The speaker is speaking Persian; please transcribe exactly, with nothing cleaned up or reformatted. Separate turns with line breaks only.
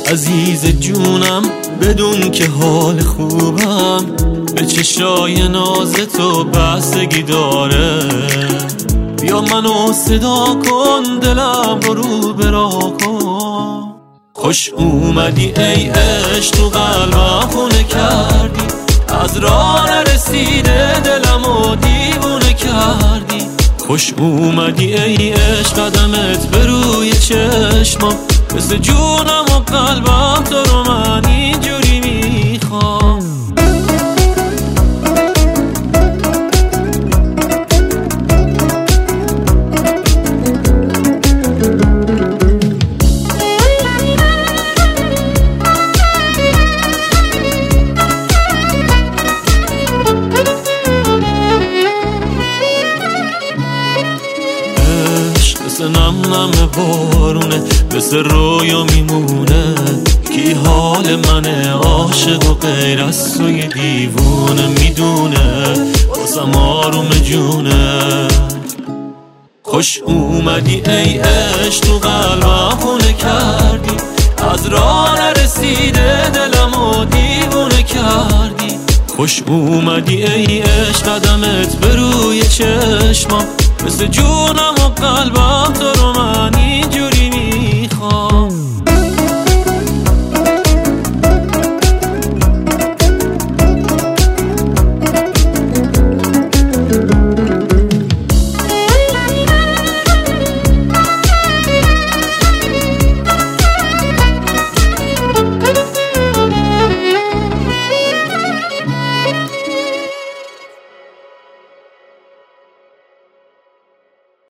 عزیز جونم بدون که حال خوبم به چشای ناز تو بستگی داره. بیا منو صدا کن، دلم رو برا کن. خوش اومدی ای عشق، تو قلبم خونه کردی. از راه نرسیده دلمو دیوونه کردی. خوش اومدی ای عشق، قدمت به روی چشمم مثل جونم و قلبم تو رو من اینجوری میخوام. مثل نم نم بارونه، مثل رویا میمونه. کی حال منه عاشق و غیر از توی دیوونه میدونه، واسم آروم جونه. خوش اومدی ای عشق، تو قلبم خونه کردی. از راه نرسیده دلمو دیوونه کردی. خوش اومدی ای عشق، قدمت به روی چشمم مثل جونم و قلبم تو رو من اینجا